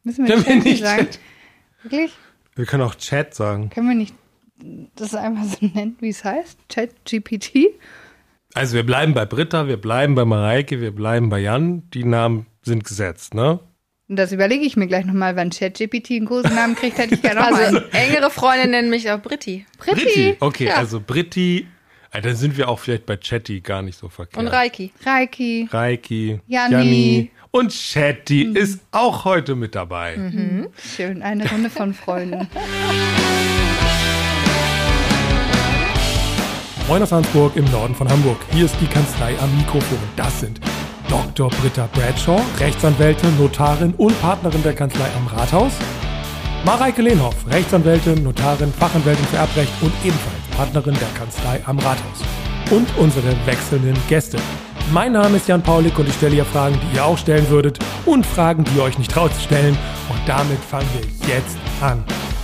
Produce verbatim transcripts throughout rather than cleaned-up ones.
Müssen wir Können wir nicht sagen? Chat? Wirklich? Wir können auch Chat sagen. Können wir nicht das einfach so nennen, wie es heißt? Chat G P T? Also wir bleiben bei Britta, wir bleiben bei Mareike, wir bleiben bei Jan. Die Namen sind gesetzt, ne? Und das überlege ich mir gleich nochmal, wenn Chat G P T einen großen Namen kriegt, hätte ich gerne auch Also einen. engere Freunde nennen mich auch Britti. Britti. Okay, Ja. also Britti. Also dann sind wir auch vielleicht bei Chatty gar nicht so verkehrt. Und Reiki. Reiki. Reiki, Janni. Janni und Chatty mhm. ist auch heute mit dabei. Mhm. Schön, eine Runde von Freunden. Moin aus Hansburg im Norden von Hamburg. Hier ist die Kanzlei am Mikrofon. Das sind Doktor Britta Bradshaw, Rechtsanwältin, Notarin und Partnerin der Kanzlei am Rathaus. Mareike Lehnhoff, Rechtsanwältin, Notarin, Fachanwältin für Erbrecht und ebenfalls Partnerin der Kanzlei am Rathaus. Und unsere wechselnden Gäste. Mein Name ist Jan Paulik und ich stelle hier Fragen, die ihr auch stellen würdet und Fragen, die ihr euch nicht traut zu stellen. Und damit fangen wir jetzt an.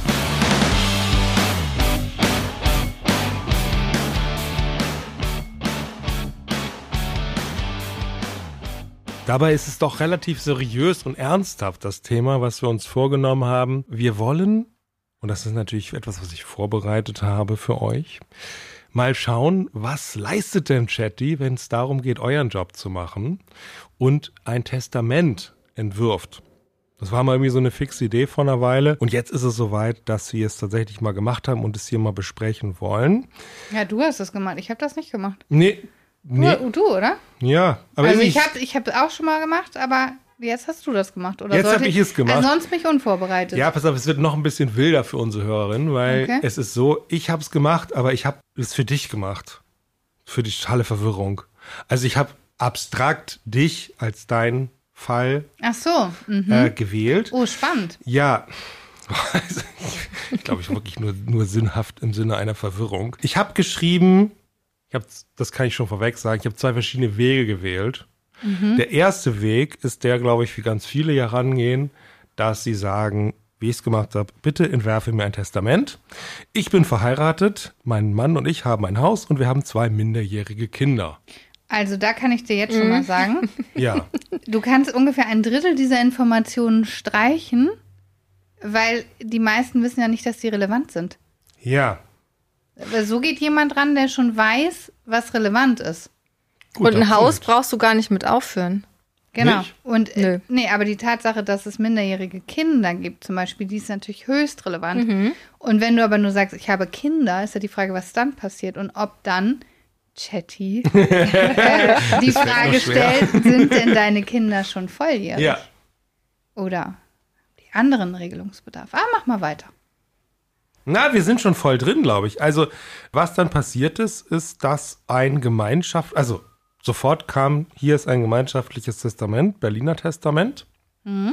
Dabei ist es doch relativ seriös und ernsthaft, das Thema, was wir uns vorgenommen haben. Wir wollen, und das ist natürlich etwas, was ich vorbereitet habe für euch, mal schauen, was leistet denn Chatty, wenn es darum geht, euren Job zu machen und ein Testament entwirft. Das war mal irgendwie so eine fixe Idee vor einer Weile. Und jetzt ist es soweit, dass wir es tatsächlich mal gemacht haben und es hier mal besprechen wollen. Ja, du hast das gemacht. Ich habe das nicht gemacht. Nee. Nee. Du, du, oder? Ja. Aber also ich ich habe ich hab auch schon mal gemacht, aber jetzt hast du das gemacht, oder? Jetzt habe ich es gemacht. Also sonst bin ich unvorbereitet. Ja, pass auf, es wird noch ein bisschen wilder für unsere Hörerinnen, weil Okay. es ist so, ich habe es gemacht, aber ich habe es für dich gemacht. Für die totale Verwirrung. Also ich habe abstrakt dich als dein Fall Ach so. Mhm. äh, gewählt. Oh, spannend. Ja, also, ich glaube, ich wirklich nur, nur sinnhaft im Sinne einer Verwirrung. Ich habe geschrieben, ich hab, das kann ich schon vorweg sagen, ich habe zwei verschiedene Wege gewählt. Mhm. Der erste Weg ist der, glaube ich, wie ganz viele hier rangehen, dass sie sagen, wie ich es gemacht habe, bitte entwerfe mir ein Testament. Ich bin verheiratet, mein Mann und ich haben ein Haus und wir haben zwei minderjährige Kinder. Also da kann ich dir jetzt schon mal sagen, Ja. du kannst ungefähr ein Drittel dieser Informationen streichen, weil die meisten wissen ja nicht, dass die relevant sind. Ja. Aber so geht jemand ran, der schon weiß, was relevant ist. Guter Und ein Haus Punkt. brauchst du gar nicht mit aufführen. Genau. Nicht? Und Nö. äh, nee, aber die Tatsache, dass es minderjährige Kinder gibt, zum Beispiel, die ist natürlich höchst relevant. Mhm. Und wenn du aber nur sagst, ich habe Kinder, ist ja die Frage, was dann passiert und ob dann Chatty äh, die Das fällt Frage mir schwer. stellt, sind denn deine Kinder schon volljährig? Ja. Oder die anderen Regelungsbedarf. Ah, mach mal weiter. Na, wir sind schon voll drin, glaube ich. Also, was dann passiert ist, ist, dass ein Gemeinschaft, also sofort kam, hier ist ein gemeinschaftliches Testament, Berliner Testament. Mhm.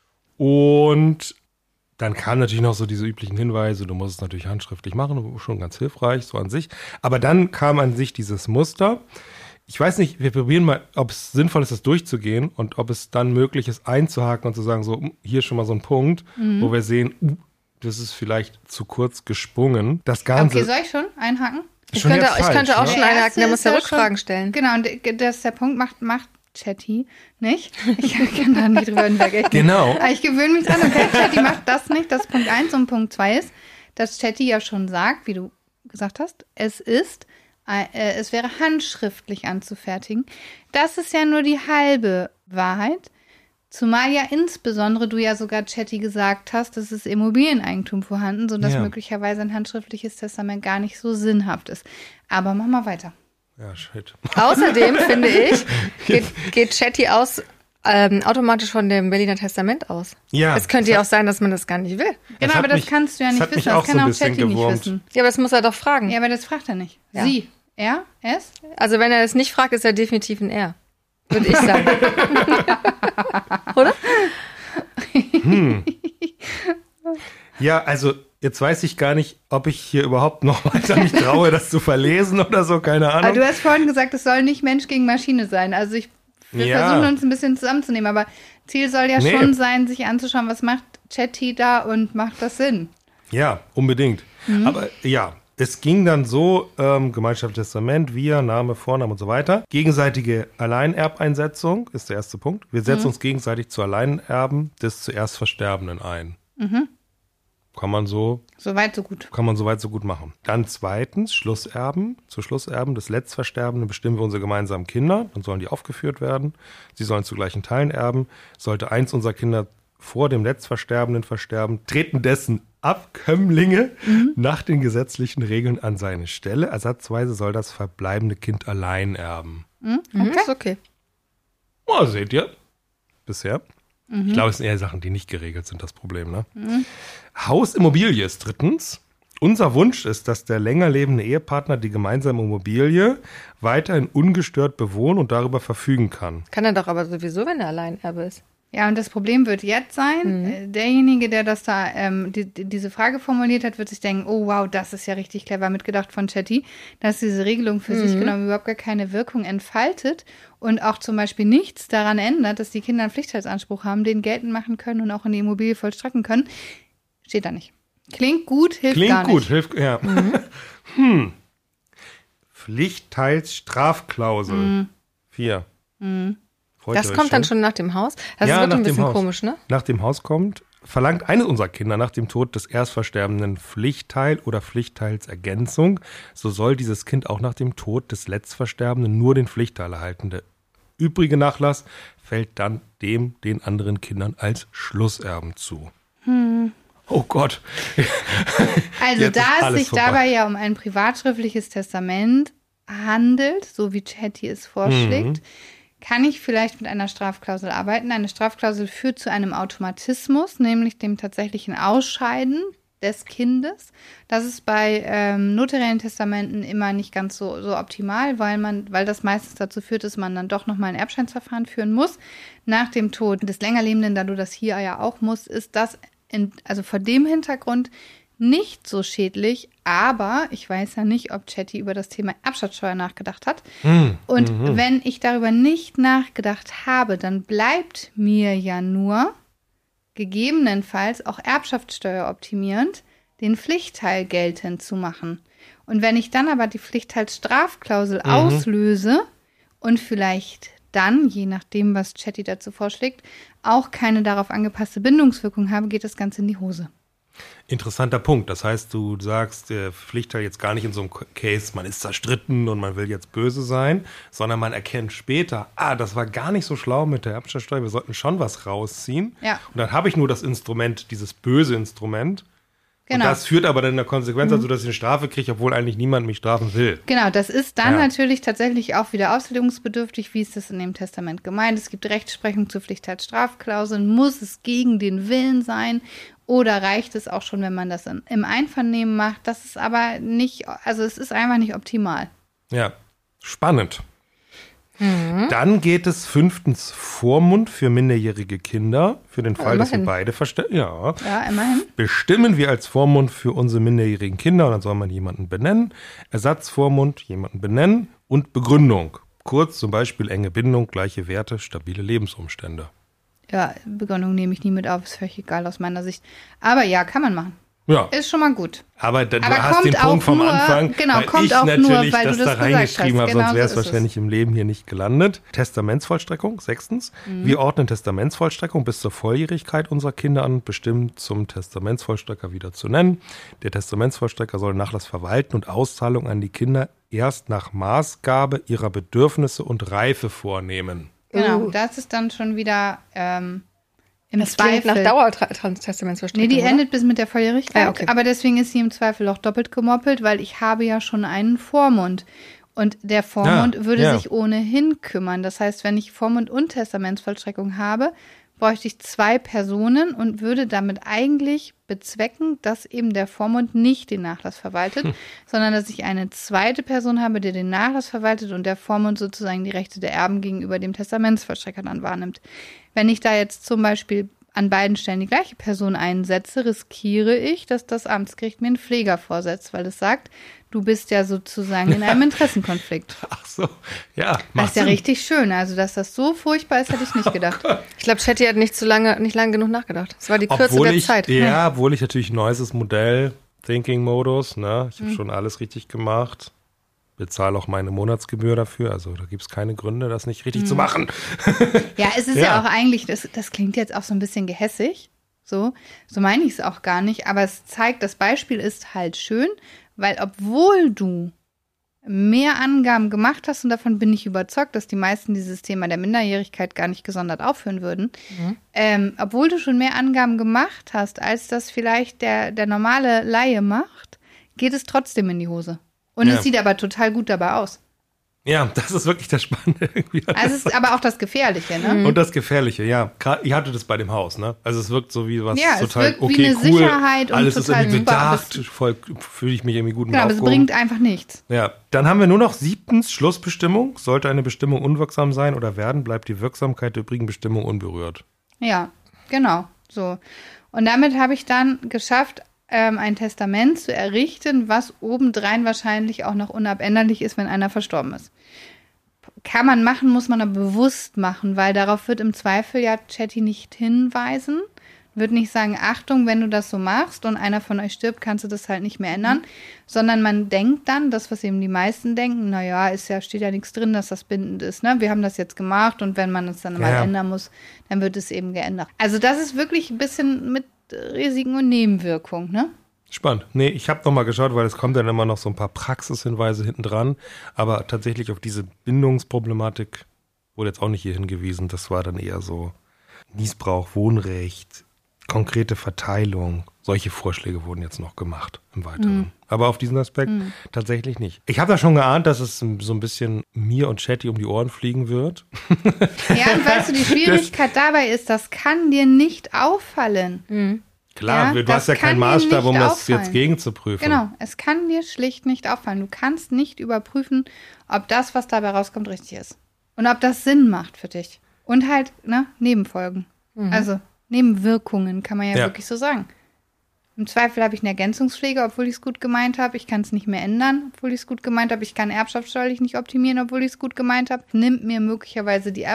Und dann kamen natürlich noch so diese üblichen Hinweise, du musst es natürlich handschriftlich machen, schon ganz hilfreich, so an sich. Aber dann kam an sich dieses Muster. Ich weiß nicht, wir probieren mal, ob es sinnvoll ist, das durchzugehen und ob es dann möglich ist, einzuhaken und zu sagen, so, hier ist schon mal so ein Punkt, Mhm. wo wir sehen, uh, das ist vielleicht zu kurz gesprungen. Das Ganze Okay, soll ich schon einhaken? Ich schon könnte, jetzt ich falsch, könnte auch ne? schon Der einhaken, erste der muss ist ja ja Rückfragen schon- stellen. Genau, und d- das ist der Punkt, macht, macht Chatty nicht. Ich kann da nicht drüber hinweg. Genau. Aber ich gewöhne mich dran, okay, Chatty macht das nicht, das ist Punkt eins und Punkt zwei ist, dass Chatty ja schon sagt, wie du gesagt hast, es ist, äh, es wäre handschriftlich anzufertigen. Das ist ja nur die halbe Wahrheit. Zumal ja insbesondere du ja sogar Chatty gesagt hast, es ist Immobilieneigentum vorhanden, sodass Ja. möglicherweise ein handschriftliches Testament gar nicht so sinnhaft ist. Aber mach mal weiter. Ja, shit. Außerdem, finde ich, geht, geht Chatty aus, ähm, automatisch von dem Berliner Testament aus. Ja, Es könnte das ja hat- auch sein, dass man das gar nicht will. Genau, hat aber das mich- kannst du ja das nicht hat mich wissen. auch Das kann so ein auch bisschen Chatty nicht gewurmt. wissen. Ja, aber das muss er doch fragen. Ja, aber das fragt er nicht. Ja. Sie. Er? Es? Also wenn er es nicht fragt, ist er definitiv ein Er. Würde ich sagen. Oder? Ja, also jetzt weiß ich gar nicht, ob ich hier überhaupt noch weiter mich traue, das zu verlesen oder so, keine Aber Ahnung. du hast vorhin gesagt, es soll nicht Mensch gegen Maschine sein. Also ich, wir Ja. versuchen uns ein bisschen zusammenzunehmen, aber Ziel soll ja Nee. schon sein, sich anzuschauen, was macht Chatty da und macht das Sinn? Ja, unbedingt. Aber ja, es ging dann so, ähm, Gemeinschaftliches Testament, wir, Name, Vorname und so weiter. Gegenseitige Alleinerbeinsetzung ist der erste Punkt. Wir setzen mhm. uns gegenseitig zu Alleinerben des zuerst Versterbenden ein. Mhm. Kann man so. Soweit so gut. Kann man soweit so gut machen. Dann zweitens, Schlusserben. Zu Schlusserben des Letztversterbenden bestimmen wir unsere gemeinsamen Kinder. Dann sollen die aufgeführt werden. Sie sollen zu gleichen Teilen erben. Sollte eins unserer Kinder vor dem Letztversterbenden versterben, treten dessen Abkömmlinge mhm. nach den gesetzlichen Regeln an seine Stelle. Ersatzweise soll das verbleibende Kind allein erben. Mhm. Okay. Das ist okay. Oh, seht ihr. Bisher. Mhm. Ich glaube, es sind eher Sachen, die nicht geregelt sind, das Problem. Ne? Mhm. Hausimmobilie ist drittens. Unser Wunsch ist, dass der länger lebende Ehepartner die gemeinsame Immobilie weiterhin ungestört bewohnen und darüber verfügen kann. Kann er doch aber sowieso, wenn er Alleinerbe ist. Ja, und das Problem wird jetzt sein, mhm. derjenige, der das da, ähm, die, die, diese Frage formuliert hat, wird sich denken, oh wow, das ist ja richtig clever mitgedacht von Chatty, dass diese Regelung für mhm. sich genommen überhaupt gar keine Wirkung entfaltet und auch zum Beispiel nichts daran ändert, dass die Kinder einen Pflichtteilsanspruch haben, den geltend machen können und auch in die Immobilie vollstrecken können. Steht da nicht. Klingt gut, hilft Klingt gar nicht. Klingt gut, hilft, ja. Mhm. hm. Pflichtteilsstrafklausel. Mhm. Vier. Mhm. Das kommt dann schon nach dem Haus? Das ja, wird nach ein bisschen Haus. komisch, ne? Nach dem Haus kommt, verlangt eines unserer Kinder nach dem Tod des Erstversterbenden Pflichtteil oder Pflichtteilsergänzung, so soll dieses Kind auch nach dem Tod des Letztversterbenden nur den Pflichtteil erhalten. Der übrige Nachlass fällt dann dem den anderen Kindern als Schlusserben zu. Hm. Oh Gott. Also da es sich vorbei. dabei ja um ein privatschriftliches Testament handelt, so wie Chatty es vorschlägt, mhm. kann ich vielleicht mit einer Strafklausel arbeiten. Eine Strafklausel führt zu einem Automatismus, nämlich dem tatsächlichen Ausscheiden des Kindes. Das ist bei ähm, notariellen Testamenten immer nicht ganz so, so optimal, weil man, weil das meistens dazu führt, dass man dann doch nochmal ein Erbscheinsverfahren führen muss. Nach dem Tod des Längerlebenden, da du das hier ja auch musst, ist das in, also vor dem Hintergrund nicht so schädlich, aber ich weiß ja nicht, ob Chatty über das Thema Erbschaftssteuer nachgedacht hat. Mm, und mm-hmm. wenn ich darüber nicht nachgedacht habe, dann bleibt mir ja nur gegebenenfalls auch Erbschaftssteuer optimierend den Pflichtteil geltend zu machen. Und wenn ich dann aber die Pflichtteilsstrafklausel mm-hmm. auslöse und vielleicht dann, je nachdem, was Chatty dazu vorschlägt, auch keine darauf angepasste Bindungswirkung habe, geht das Ganze in die Hose. Interessanter Punkt. Das heißt, du sagst, der Pflichtteil jetzt gar nicht in so einem Case, man ist zerstritten und man will jetzt böse sein, sondern man erkennt später, ah, das war gar nicht so schlau mit der Erbschaftssteuer, wir sollten schon was rausziehen. Ja. Und dann habe ich nur das Instrument, dieses böse Instrument. Genau. Und das führt aber dann in der Konsequenz dazu, mhm. dass ich eine Strafe kriege, obwohl eigentlich niemand mich strafen will. Genau, das ist dann ja. natürlich tatsächlich auch wieder auslegungsbedürftig, wie ist das in dem Testament gemeint. Es gibt Rechtsprechung zur Pflichtteilsstrafklauseln. Muss es gegen den Willen sein oder reicht es auch schon, wenn man das in, im Einvernehmen macht? Das ist aber nicht, also es ist einfach nicht optimal. Ja, spannend. Mhm. Dann geht es fünftens Vormund für minderjährige Kinder. Für den Fall, ja, dass wir beide verstehen. Ja. ja, immerhin. Bestimmen wir als Vormund für unsere minderjährigen Kinder und dann soll man jemanden benennen. Ersatzvormund, jemanden benennen und Begründung. Kurz zum Beispiel enge Bindung, gleiche Werte, stabile Lebensumstände. Ja, Begründung nehme ich nie mit auf, ist völlig egal aus meiner Sicht. Aber ja, kann man machen. Ja. Ist schon mal gut. Aber da, du Aber hast den Punkt vom nur, Anfang, genau, weil kommt ich auch natürlich nur, weil das du das da reingeschrieben habe, genau sonst wäre es so ist wahrscheinlich im Leben hier nicht gelandet. Testamentsvollstreckung, sechstens. Mhm. Wir ordnen Testamentsvollstreckung bis zur Volljährigkeit unserer Kinder an, bestimmt zum Testamentsvollstrecker wieder zu nennen. Der Testamentsvollstrecker soll Nachlass verwalten und Auszahlung an die Kinder erst nach Maßgabe ihrer Bedürfnisse und Reife vornehmen. Genau, Uh. das ist dann schon wieder ähm, im Das Zweifel. klingt nach Dauertestamentsvollstreckung. Nee, die oder? endet bis mit der Volljährigkeit. Ah, okay. Aber deswegen ist sie im Zweifel auch doppelt gemoppelt, weil ich habe ja schon einen Vormund. Und der Vormund Ja, würde ja. sich ohnehin kümmern. Das heißt, wenn ich Vormund und Testamentsvollstreckung habe, bräuchte ich zwei Personen und würde damit eigentlich bezwecken, dass eben der Vormund nicht den Nachlass verwaltet, hm. sondern dass ich eine zweite Person habe, die den Nachlass verwaltet und der Vormund sozusagen die Rechte der Erben gegenüber dem Testamentsvollstrecker dann wahrnimmt. Wenn ich da jetzt zum Beispiel an beiden Stellen die gleiche Person einsetze, riskiere ich, dass das Amtsgericht mir einen Pfleger vorsetzt, weil es sagt, du bist ja sozusagen in einem Interessenkonflikt. Ach so, ja. Das ist ja Sinn. richtig schön. Also, dass das so furchtbar ist, hätte ich nicht gedacht. Ich glaube, Chatty hat nicht zu lange, nicht lange genug nachgedacht. Das war die Kürze Obwohl der ich, Zeit. Ja, obwohl ich natürlich neuestes Modell Thinking-Modus, ne? Ich habe mhm. schon alles richtig gemacht. Bezahle auch meine Monatsgebühr dafür. Also da gibt es keine Gründe, das nicht richtig mhm. zu machen. Ja, es ist ja, ja auch eigentlich, das, das klingt jetzt auch so ein bisschen gehässig. So, so meine ich es auch gar nicht. Aber es zeigt, das Beispiel ist halt schön, weil obwohl du mehr Angaben gemacht hast, und davon bin ich überzeugt, dass die meisten dieses Thema der Minderjährigkeit gar nicht gesondert aufführen würden, mhm. ähm, obwohl du schon mehr Angaben gemacht hast, als das vielleicht der, der normale Laie macht, geht es trotzdem in die Hose. Und ja. es sieht aber total gut dabei aus. Ja, das ist wirklich das Spannende. Irgendwie. Also es ist aber auch das Gefährliche, ne? Mhm. Und das Gefährliche, ja. Ich hatte das bei dem Haus, ne? Also es wirkt so wie was ja, total, es wirkt okay, wie eine cool. Sicherheit und alles total ist irgendwie super, bedacht, voll fühle ich mich irgendwie gut mit genau, aber es bringt einfach nichts. Ja, dann haben wir nur noch siebtens Schlussbestimmung. Sollte eine Bestimmung unwirksam sein oder werden, bleibt die Wirksamkeit der übrigen Bestimmung unberührt. Ja, genau, so. Und damit habe ich dann geschafft, ein Testament zu errichten, was obendrein wahrscheinlich auch noch unabänderlich ist, wenn einer verstorben ist. Kann man machen, muss man aber bewusst machen, weil darauf wird im Zweifel ja Chatty nicht hinweisen, wird nicht sagen, Achtung, wenn du das so machst und einer von euch stirbt, kannst du das halt nicht mehr ändern, mhm. sondern man denkt dann, das, was eben die meisten denken, naja, ist ja, steht ja nichts drin, dass das bindend ist, ne? Wir haben das jetzt gemacht und wenn man es dann ja. mal ändern muss, dann wird es eben geändert. Also das ist wirklich ein bisschen mit Risiken und Nebenwirkungen, ne? Spannend. Nee, ich habe noch mal geschaut, weil es kommt dann immer noch so ein paar Praxishinweise hinten dran, aber tatsächlich auf diese Bindungsproblematik wurde jetzt auch nicht hier hingewiesen. Das war dann eher so Niesbrauch, Wohnrecht, konkrete Verteilung. Solche Vorschläge wurden jetzt noch gemacht im Weiteren. Mhm. Aber auf diesen Aspekt mhm. tatsächlich nicht. Ich habe da schon geahnt, dass es so ein bisschen mir und Chatty um die Ohren fliegen wird. Ja, und weißt du, die Schwierigkeit das, dabei ist, das kann dir nicht auffallen. Mhm. Klar, ja, du hast ja keinen Maßstab, um das auffallen. Jetzt gegenzuprüfen. Genau, es kann dir schlicht nicht auffallen. Du kannst nicht überprüfen, ob das, was dabei rauskommt, richtig ist. Und ob das Sinn macht für dich. Und halt, ne, Nebenfolgen. Mhm. Also Nebenwirkungen, kann man ja, ja wirklich so sagen. Im Zweifel habe ich eine Ergänzungspflege, obwohl ich es gut gemeint habe. Ich kann es nicht mehr ändern, obwohl ich es gut gemeint habe. Ich kann erbschaftssteuerlich nicht optimieren, obwohl ich es gut gemeint habe. Nimmt mir möglicherweise die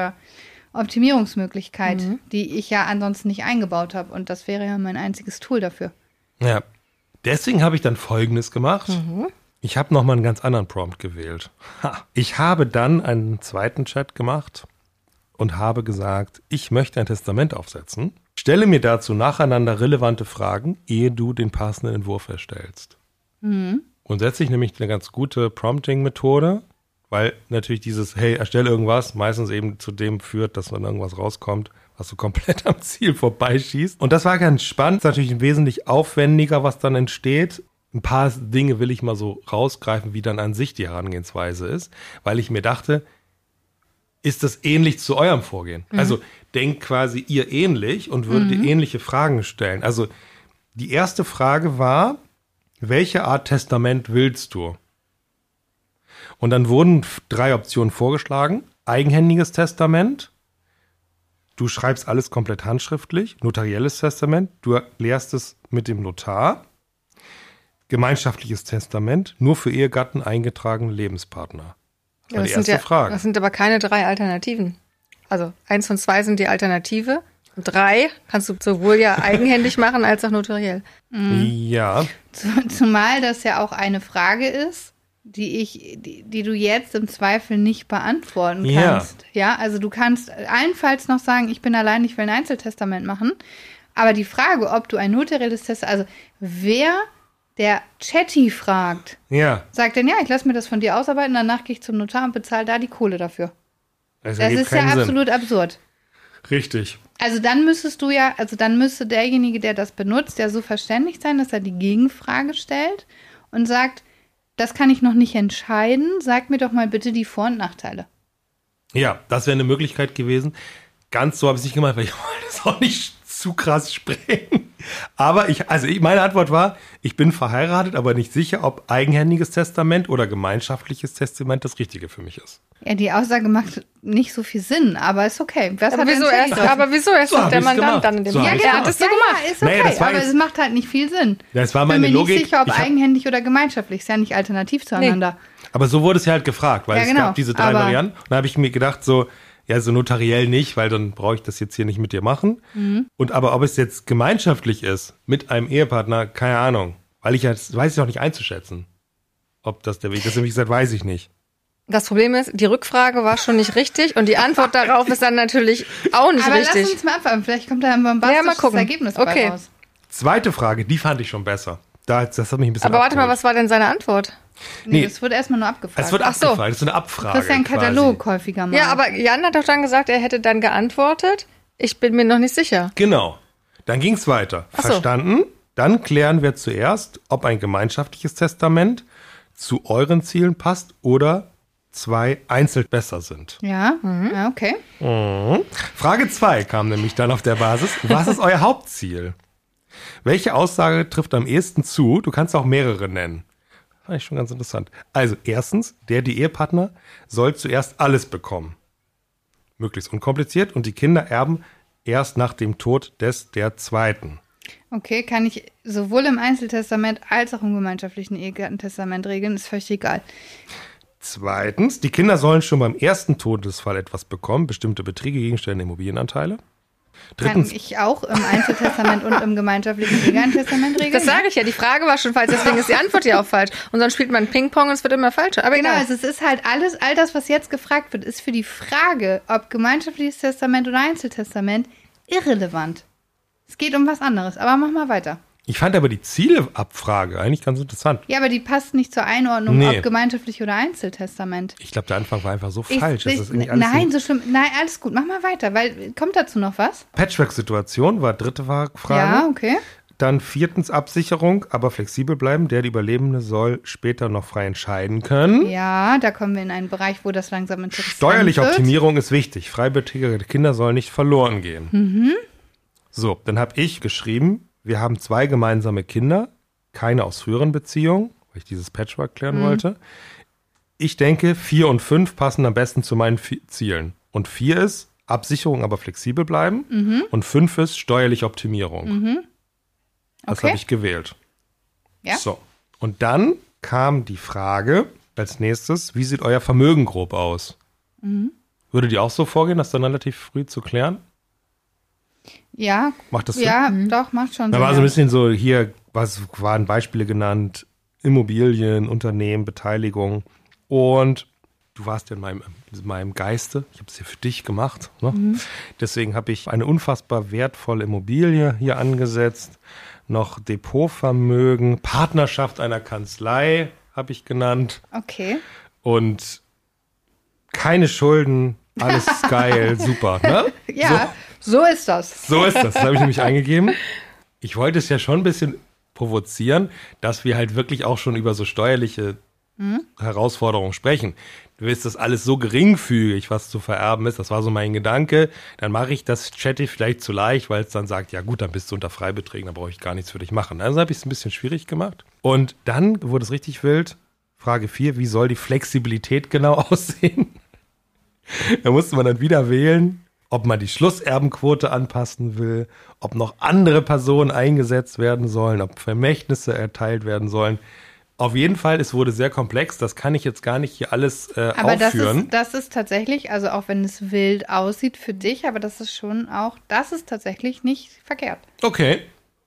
Erbschaftssteuer-Optimierungsmöglichkeit, mhm. die ich ja ansonsten nicht eingebaut habe. Und das wäre ja mein einziges Tool dafür. Ja, deswegen habe ich dann Folgendes gemacht. Mhm. Ich habe nochmal einen ganz anderen Prompt gewählt. Ha. Ich habe dann einen zweiten Chat gemacht und habe gesagt, ich möchte ein Testament aufsetzen. Stelle mir dazu nacheinander relevante Fragen, ehe du den passenden Entwurf erstellst. Mhm. Und setze ich nämlich eine ganz gute Prompting-Methode, weil natürlich dieses, hey, erstelle irgendwas, meistens eben zu dem führt, dass dann irgendwas rauskommt, was so komplett am Ziel vorbeischießt. Und das war ganz spannend. Das ist natürlich wesentlich aufwendiger, was dann entsteht. Ein paar Dinge will ich mal so rausgreifen, wie dann an sich die Herangehensweise ist, weil ich mir dachte, ist das ähnlich zu eurem Vorgehen? Mhm. Also denkt quasi ihr ähnlich und würdet mhm. ihr ähnliche Fragen stellen. Also die erste Frage war, welche Art Testament willst du? Und dann wurden drei Optionen vorgeschlagen. Eigenhändiges Testament, du schreibst alles komplett handschriftlich. Notarielles Testament, du erklärst es mit dem Notar. Gemeinschaftliches Testament, nur für Ehegatten eingetragene Lebenspartner. Das war die erste ja, Frage. Das sind aber keine drei Alternativen. Also eins und zwei sind die Alternative. Und drei kannst du sowohl ja eigenhändig machen als auch notariell. Mhm. Ja. Zumal das ja auch eine Frage ist, die ich, die, die du jetzt im Zweifel nicht beantworten kannst. Ja. ja, also du kannst allenfalls noch sagen, ich bin allein, ich will ein Einzeltestament machen. Aber die Frage, ob du ein notarielles Testament, also wer der Chatty fragt, ja. sagt dann, ja, ich lasse mir das von dir ausarbeiten, danach gehe ich zum Notar und bezahle da die Kohle dafür. Das, das ist ja Sinn. absolut absurd. Richtig. Also dann müsstest du ja, also dann müsste derjenige, der das benutzt, ja so verständig sein, dass er die Gegenfrage stellt und sagt, das kann ich noch nicht entscheiden, sag mir doch mal bitte die Vor- und Nachteile. Ja, das wäre eine Möglichkeit gewesen. Ganz so habe ich es nicht gemacht, weil ich wollte es auch nicht zu krass sprengen. Aber ich, also ich, meine Antwort war, ich bin verheiratet, aber nicht sicher, ob eigenhändiges Testament oder gemeinschaftliches Testament das Richtige für mich ist. Ja, die Aussage macht nicht so viel Sinn, aber ist okay. Was aber, hat wieso erst, aber wieso erst so der Mandant gemacht. Dann in dem so Ja, genau. Ja, das so ja, gemacht. Ja, ist okay, naja, aber jetzt, es macht halt nicht viel Sinn. Das war ich meine bin mir Logik. nicht sicher, ob hab, eigenhändig oder gemeinschaftlich. Ist ja nicht alternativ zueinander. Nee. Aber so wurde es ja halt gefragt, weil ja, es genau. gab diese drei aber Varianten. Und da habe ich mir gedacht, so, ja, so notariell nicht, weil dann brauche ich das jetzt hier nicht mit dir machen. Mhm. Und aber ob es jetzt gemeinschaftlich ist, mit einem Ehepartner, keine Ahnung. Weil ich jetzt weiß ich noch nicht einzuschätzen, ob das der Weg ist. Wie gesagt, weiß ich nicht. Das Problem ist, die Rückfrage war schon nicht richtig und die Antwort darauf ist dann natürlich auch nicht Aber richtig. lass uns mal abwarten. Vielleicht kommt da ein bombastisches Ja, mal gucken. Ergebnis Okay. bei raus. Zweite Frage, die fand ich schon besser. Da, das hat mich ein bisschen Aber warte mal, abgeholt. was war denn seine Antwort? Nee, Nee. das wurde erstmal nur abgefragt. Es wird Ach so. abgefragt, das ist eine Abfrage. Du kriegst ja einen Katalog quasi. häufiger mal. Ja, aber Jan hat doch dann gesagt, er hätte dann geantwortet. Ich bin mir noch nicht sicher. Genau. Dann ging es weiter. Ach so. Verstanden? Dann klären wir zuerst, ob ein gemeinschaftliches Testament zu euren Zielen passt oder zwei einzeln besser sind. Ja, ja okay. Mhm. Frage zwei kam nämlich dann auf der Basis. Was ist euer Hauptziel? Welche Aussage trifft am ehesten zu? Du kannst auch mehrere nennen. Fand ich schon ganz interessant. Also erstens, der, die Ehepartner soll zuerst alles bekommen. Möglichst unkompliziert und die Kinder erben erst nach dem Tod des der Zweiten. Okay, kann ich sowohl im Einzeltestament als auch im gemeinschaftlichen Ehegattentestament regeln, ist völlig egal. Zweitens, die Kinder sollen schon beim ersten Todesfall etwas bekommen, bestimmte Beträge, Gegenstände, Immobilienanteile. Kann Drittens, ich auch im Einzeltestament und im gemeinschaftlichen Ehegattentestament regeln? Das sage ich ja, die Frage war schon falsch, deswegen ist die Antwort ja auch falsch. Und dann spielt man Ping-Pong und es wird immer falscher. Aber Genau, egal. also es ist halt alles, all das, was jetzt gefragt wird, ist für die Frage, ob gemeinschaftliches Testament oder Einzeltestament, irrelevant. Es geht um was anderes, aber mach mal weiter. ich fand aber die Zieleabfrage eigentlich ganz interessant. Ja, aber die passt nicht zur Einordnung, Nee. ob gemeinschaftlich oder Einzeltestament. Ich glaube, der Anfang war einfach so Ich- falsch. Das ich- ist irgendwie alles nein, ein- so schlimm. Nein, alles gut. Mach mal weiter, weil kommt dazu noch was? Patchwork-Situation war dritte Frage. Ja, okay. Dann viertens Absicherung, aber flexibel bleiben. Der, die Überlebende, soll später noch frei entscheiden können. Ja, da kommen wir in einen Bereich, wo das langsam interessant Steuerliche wird. Optimierung ist wichtig. Freibeträger der Kinder sollen nicht verloren gehen. Mhm. So, dann habe ich geschrieben, wir haben zwei gemeinsame Kinder, keine aus früheren Beziehungen, weil ich dieses Patchwork klären Mhm. wollte. Ich denke, vier und fünf passen am besten zu meinen Vi- Zielen. Und vier ist Absicherung, aber flexibel bleiben. Mhm. Und fünf ist steuerliche Optimierung. Das Okay. habe ich gewählt. Ja. So, und dann kam die Frage als nächstes, wie sieht euer Vermögen grob aus? Mhm. Würde die auch so vorgehen, das dann relativ früh zu klären? Ja, Macht das Sinn? ja, doch, macht schon Da Sinn. war so ein ja. bisschen so, hier was waren Beispiele genannt, Immobilien, Unternehmen, Beteiligung. Und du warst ja in meinem, in meinem Geiste, ich habe es hier für dich gemacht. Ne? Mhm. Deswegen habe ich eine unfassbar wertvolle Immobilie hier angesetzt, noch Depotvermögen, Partnerschaft einer Kanzlei habe ich genannt Okay. und keine Schulden, alles geil, super. Ne? Ja, so, ist das. So ist das, das habe ich nämlich eingegeben. Ich wollte es ja schon ein bisschen provozieren, dass wir halt wirklich auch schon über so steuerliche Herausforderungen sprechen. Du willst das alles so geringfügig, was zu vererben ist, das war so mein Gedanke. Dann mache ich das Chatty vielleicht zu leicht, weil es dann sagt, ja gut, dann bist du unter Freibeträgen, dann brauche ich gar nichts für dich machen. Also habe ich es ein bisschen schwierig gemacht. Und dann wurde es richtig wild. Frage vier, wie soll die Flexibilität genau aussehen? Da musste man dann wieder wählen, ob man die Schlusserbenquote anpassen will, ob noch andere Personen eingesetzt werden sollen, ob Vermächtnisse erteilt werden sollen. Auf jeden Fall, es wurde sehr komplex. Das kann ich jetzt gar nicht hier alles äh, Aber das aufführen. ist, das ist tatsächlich, also auch wenn es wild aussieht für dich, aber das ist schon auch, das ist tatsächlich nicht verkehrt. Okay.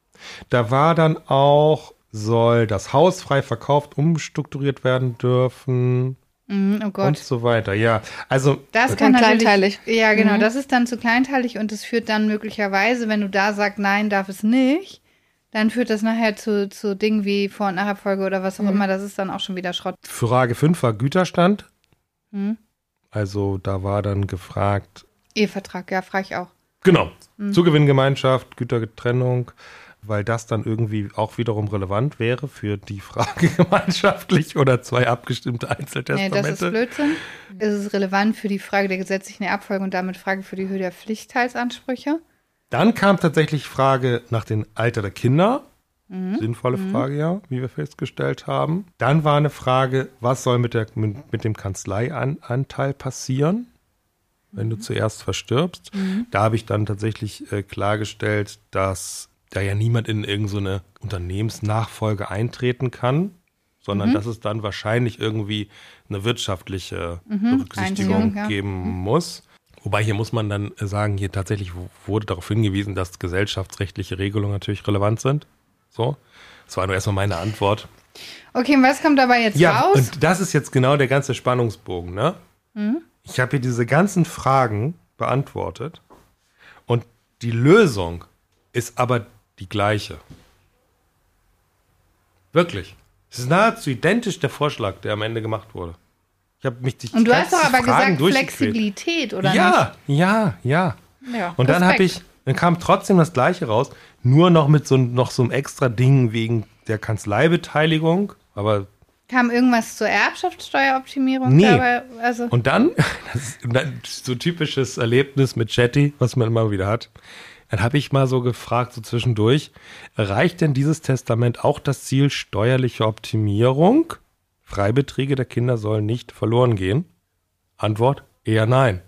Da war dann auch, soll das Haus frei verkauft, umstrukturiert werden dürfen Mhm, oh und Gott. so weiter. Ja, also Das Dann kann natürlich, kleinteilig. Ja, genau, Mhm. das ist dann zu kleinteilig und es führt dann möglicherweise, wenn du da sagst, nein, darf es nicht, dann führt das nachher zu, zu Dingen wie Vor- und Nachabfolge oder was auch immer, das ist dann auch schon wieder Schrott. Frage fünf war Güterstand. Mhm. Also da war dann gefragt, Ehevertrag, ja, frage ich auch. genau, Mhm. Zugewinngemeinschaft, Gütertrennung, weil das dann irgendwie auch wiederum relevant wäre für die Frage gemeinschaftlich oder zwei abgestimmte Nee, Einzeltestamente. das ist Blödsinn. Es ist relevant für die Frage der gesetzlichen Erbfolge und damit Frage für die Höhe der Pflichtteilsansprüche. Dann kam tatsächlich Frage nach dem Alter der Kinder. Mhm. Sinnvolle Frage, ja, wie wir festgestellt haben. Dann war eine Frage, was soll mit, der, mit, mit dem Kanzleianteil passieren, wenn du zuerst verstirbst. Da habe ich dann tatsächlich äh, klargestellt, dass da ja niemand in irgendeine so Unternehmensnachfolge eintreten kann, sondern dass es dann wahrscheinlich irgendwie eine wirtschaftliche Berücksichtigung Einziehung, ja. geben muss. Wobei hier muss man dann sagen, hier tatsächlich wurde darauf hingewiesen, dass gesellschaftsrechtliche Regelungen natürlich relevant sind. So, das war nur erstmal meine Antwort. Okay, und was kommt dabei jetzt Ja, raus? und das ist jetzt genau der ganze Spannungsbogen, ne? Mhm. Ich habe hier diese ganzen Fragen beantwortet und die Lösung ist aber die gleiche. Wirklich. Es ist nahezu identisch der Vorschlag, der am Ende gemacht wurde. Ich habe mich die Und du hast doch aber Fragen gesagt Flexibilität, oder ja, nicht? Ja, ja, Ja. ja. Und dann habe ich, dann kam trotzdem das Gleiche raus, nur noch mit so, noch so einem extra Ding wegen der Kanzleibeteiligung, aber Kam irgendwas zur Erbschaftssteueroptimierung Nee. dabei? Also, und dann, das ist dann so typisches Erlebnis mit Chatty, was man immer wieder hat. Dann habe ich mal so gefragt, so zwischendurch, erreicht denn dieses Testament auch das Ziel steuerliche Optimierung? Freibeträge der Kinder sollen nicht verloren gehen? Antwort, eher nein.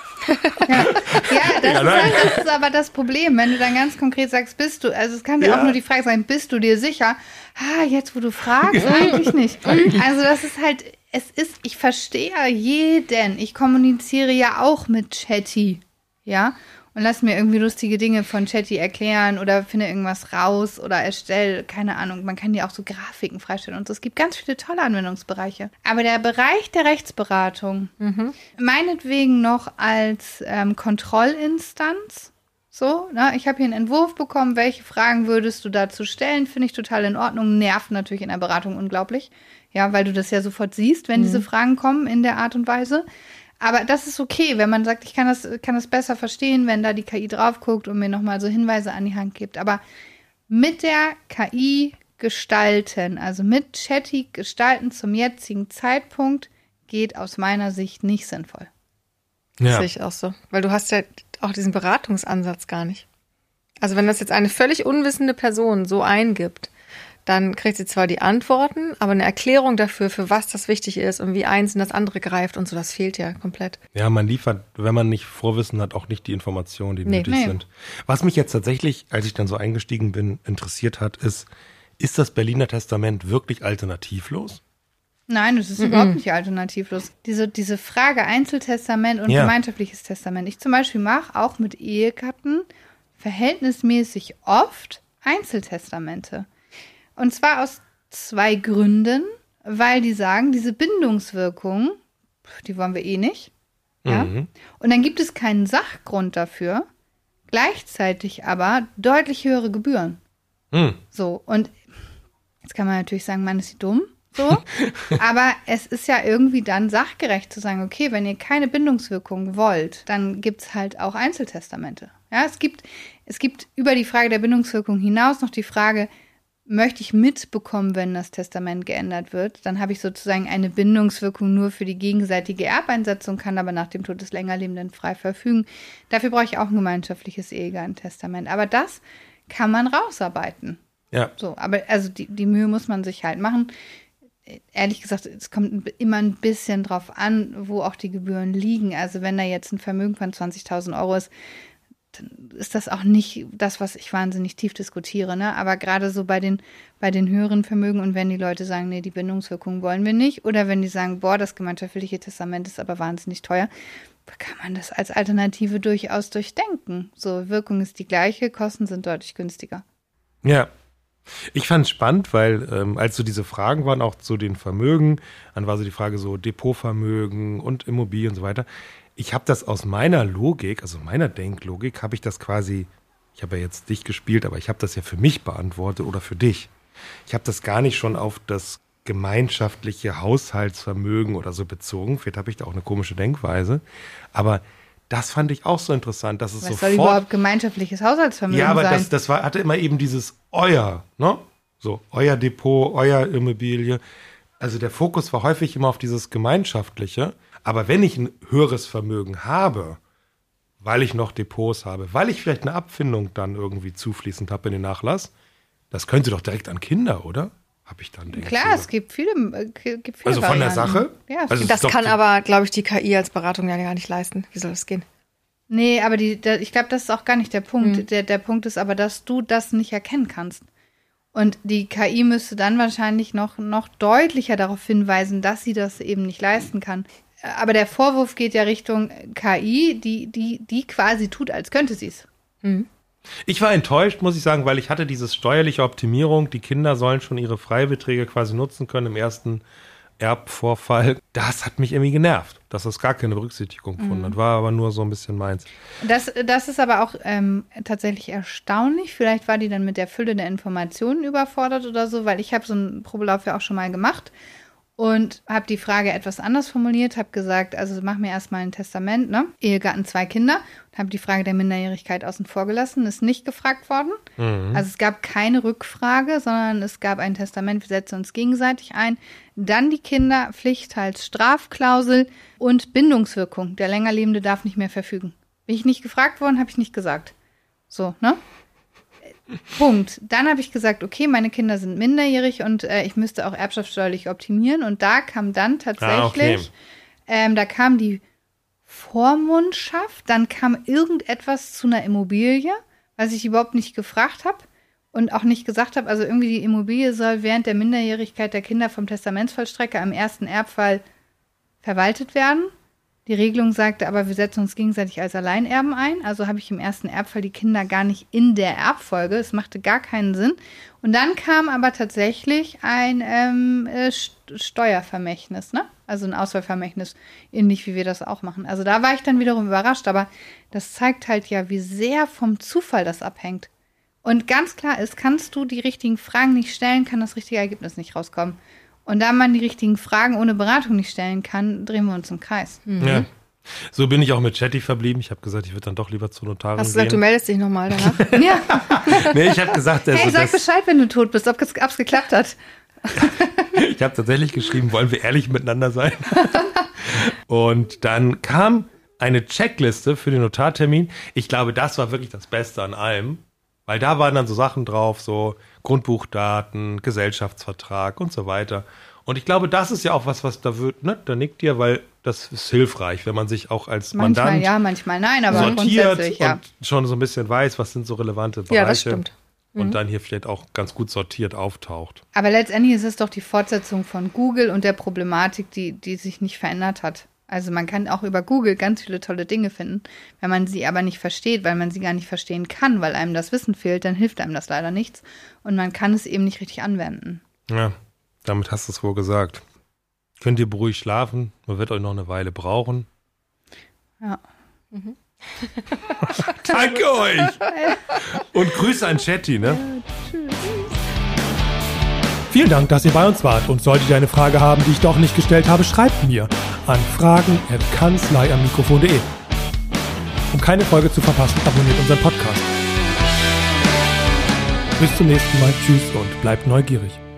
ja, das, Ja, ist, nein. das ist aber das Problem, wenn du dann ganz konkret sagst, bist du, also es kann ja Ja. auch nur die Frage sein, bist du dir sicher? Ah, jetzt wo du fragst, eigentlich nicht. Also das ist halt, es ist, ich verstehe ja jeden, ich kommuniziere ja auch mit Chatty, ja, und lass mir irgendwie lustige Dinge von Chatty erklären oder finde irgendwas raus oder erstelle, keine Ahnung, man kann ja auch so Grafiken freistellen und so. Es gibt ganz viele tolle Anwendungsbereiche. Aber der Bereich der Rechtsberatung, meinetwegen noch als ähm, Kontrollinstanz, so, ne? Ich habe hier einen Entwurf bekommen, welche Fragen würdest du dazu stellen, finde ich total in Ordnung, nervt natürlich in der Beratung unglaublich, ja, weil du das ja sofort siehst, wenn diese Fragen kommen in der Art und Weise. Aber das ist okay, wenn man sagt, ich kann das, kann das besser verstehen, wenn da die K I drauf guckt und mir nochmal so Hinweise an die Hand gibt. Aber mit der K I gestalten, also mit Chatty gestalten zum jetzigen Zeitpunkt, geht aus meiner Sicht nicht sinnvoll. Das Ja. sehe ich auch so. Weil du hast ja auch diesen Beratungsansatz gar nicht. Also wenn das jetzt eine völlig unwissende Person so eingibt, dann kriegt sie zwar die Antworten, aber eine Erklärung dafür, für was das wichtig ist und wie eins in das andere greift und so, das fehlt ja komplett. Ja, man liefert, wenn man nicht Vorwissen hat, auch nicht die Informationen, die Nee. nötig Nee. sind. Was mich jetzt tatsächlich, als ich dann so eingestiegen bin, interessiert hat, ist, ist das Berliner Testament wirklich alternativlos? Nein, das ist überhaupt nicht alternativlos. Diese, diese Frage Einzeltestament und Ja. gemeinschaftliches Testament. Ich zum Beispiel mache auch mit Ehegatten verhältnismäßig oft Einzeltestamente. Und zwar aus zwei Gründen, weil die sagen, diese Bindungswirkung, die wollen wir eh nicht. Ja? Mhm. Und dann gibt es keinen Sachgrund dafür, gleichzeitig aber deutlich höhere Gebühren. Hm. So, und jetzt kann man natürlich sagen, man ist dumm, so, aber es ist ja irgendwie dann sachgerecht zu sagen, okay, wenn ihr keine Bindungswirkung wollt, dann gibt es halt auch Einzeltestamente. Ja, es gibt, es gibt über die Frage der Bindungswirkung hinaus noch die Frage, möchte ich mitbekommen, wenn das Testament geändert wird? Dann habe ich sozusagen eine Bindungswirkung nur für die gegenseitige Erbeinsetzung, kann aber nach dem Tod des Längerlebenden frei verfügen. Dafür brauche ich auch ein gemeinschaftliches Ehegattentestament. Aber das kann man rausarbeiten. Ja. So, aber also die, die Mühe muss man sich halt machen. Ehrlich gesagt, es kommt immer ein bisschen drauf an, wo auch die Gebühren liegen. Also wenn da jetzt ein Vermögen von zwanzigtausend Euro ist, dann ist das auch nicht das, was ich wahnsinnig tief diskutiere. Ne? Aber gerade so bei den, bei den höheren Vermögen und wenn die Leute sagen, nee, die Bindungswirkung wollen wir nicht, oder wenn die sagen, boah, das gemeinschaftliche Testament ist aber wahnsinnig teuer, kann man das als Alternative durchaus durchdenken. So, Wirkung ist die gleiche, Kosten sind deutlich günstiger. Ja. Ich fand es spannend, weil ähm, als so diese Fragen waren, auch zu den Vermögen, dann war so die Frage so Depotvermögen und Immobilien und so weiter. Ich habe das aus meiner Logik, also meiner Denklogik, habe ich das quasi, ich habe ja jetzt dich gespielt, aber ich habe das ja für mich beantwortet oder für dich. Ich habe das gar nicht schon auf das gemeinschaftliche Haushaltsvermögen oder so bezogen. Vielleicht habe ich da auch eine komische Denkweise. Aber das fand ich auch so interessant, dass es Was sofort... soll überhaupt gemeinschaftliches Haushaltsvermögen Ja, aber sein? das, das war, hatte immer eben dieses euer, ne? So, euer Depot, euer Immobilie. Also der Fokus war häufig immer auf dieses Gemeinschaftliche. Aber wenn ich ein höheres Vermögen habe, weil ich noch Depots habe, weil ich vielleicht eine Abfindung dann irgendwie zufließend habe in den Nachlass, das könnte doch direkt an Kinder, oder? Habe ich dann denke Klar, es gibt viele, äh, gibt viele Also von der Varianten. Sache? Ja, es Also gibt, Das ist doch kann so- aber, glaube ich, die K I als Beratung ja gar nicht leisten. Wie soll das gehen? nee, aber die, der, ich glaube, das ist auch gar nicht der Punkt. Der, der Punkt ist aber, dass du das nicht erkennen kannst. Und die K I müsste dann wahrscheinlich noch, noch deutlicher darauf hinweisen, dass sie das eben nicht leisten kann. Aber der Vorwurf geht ja Richtung K I, die, die, die quasi tut, als könnte sie es. Mhm. Ich war enttäuscht, muss ich sagen, weil ich hatte diese steuerliche Optimierung, die Kinder sollen schon ihre Freibeträge quasi nutzen können im ersten Erbvorfall. Das hat mich irgendwie genervt, dass das gar keine Berücksichtigung gefunden hat. War aber nur so ein bisschen meins. Das, das ist aber auch ähm, tatsächlich erstaunlich. Vielleicht war die dann mit der Fülle der Informationen überfordert oder so, weil ich habe so einen Probelauf ja auch schon mal gemacht und habe die Frage etwas anders formuliert, habe gesagt, also mach mir erstmal ein Testament, ne? Ehegatten, zwei Kinder, und habe die Frage der Minderjährigkeit außen vor gelassen, ist nicht gefragt worden. Mhm. Also es gab keine Rückfrage, sondern es gab ein Testament, wir setzen uns gegenseitig ein. Dann die Kinder, Pflicht als Strafklausel und Bindungswirkung. Der Längerlebende darf nicht mehr verfügen. Bin ich nicht gefragt worden, habe ich nicht gesagt. So, ne? Punkt. Dann habe ich gesagt, okay, meine Kinder sind minderjährig und äh, ich müsste auch erbschaftssteuerlich optimieren. Und da kam dann tatsächlich, ah, okay. ähm, da kam die Vormundschaft, dann kam irgendetwas zu einer Immobilie, was ich überhaupt nicht gefragt habe und auch nicht gesagt habe. Also irgendwie die Immobilie soll während der Minderjährigkeit der Kinder vom Testamentsvollstrecker im ersten Erbfall verwaltet werden. Die Regelung sagte aber, wir setzen uns gegenseitig als Alleinerben ein. Also habe ich im ersten Erbfall die Kinder gar nicht in der Erbfolge. Es machte gar keinen Sinn. Und dann kam aber tatsächlich ein ähm, äh, Steuervermächtnis, ne? Also ein Auswahlvermächtnis, ähnlich wie wir das auch machen. Also da war ich dann wiederum überrascht. Aber das zeigt halt ja, wie sehr vom Zufall das abhängt. Und ganz klar ist, kannst du die richtigen Fragen nicht stellen, kann das richtige Ergebnis nicht rauskommen. Und da man die richtigen Fragen ohne Beratung nicht stellen kann, drehen wir uns im Kreis. Mhm. Ja. So bin ich auch mit Chatty verblieben. Ich habe gesagt, ich würde dann doch lieber zur Notarin gehen. Hast du gesagt, gehen. du meldest dich nochmal danach? Ja. Nee, ich habe gesagt, also hey, sag Bescheid, wenn du tot bist, ob es geklappt hat. Ich habe tatsächlich geschrieben, wollen wir ehrlich miteinander sein? Und dann kam eine Checkliste für den Notartermin. Ich glaube, das war wirklich das Beste an allem. Weil da waren dann so Sachen drauf, so Grundbuchdaten, Gesellschaftsvertrag und so weiter. Und ich glaube, das ist ja auch was, was da wird, ne? Da nickt ihr, weil das ist hilfreich, wenn man sich auch als manchmal Mandant ja, manchmal nein, aber sortiert grundsätzlich, ja. und schon so ein bisschen weiß, was sind so relevante Bereiche. Ja, das stimmt. Und Mhm. dann hier vielleicht auch ganz gut sortiert auftaucht. Aber letztendlich ist es doch die Fortsetzung von Google und der Problematik, die, die sich nicht verändert hat. Also man kann auch über Google ganz viele tolle Dinge finden. Wenn man sie aber nicht versteht, weil man sie gar nicht verstehen kann, weil einem das Wissen fehlt, dann hilft einem das leider nichts. Und man kann es eben nicht richtig anwenden. Ja, damit hast du es wohl gesagt. Könnt ihr beruhigt schlafen, man wird euch noch eine Weile brauchen. Ja. Mhm. Danke euch! Und Grüße an Chatty, ne? Vielen Dank, dass ihr bei uns wart. Und solltet ihr eine Frage haben, die ich doch nicht gestellt habe, schreibt mir an fragen at kanzlei am mikrofon punkt de. Um keine Folge zu verpassen, abonniert unseren Podcast. Bis zum nächsten Mal. Tschüss und bleibt neugierig.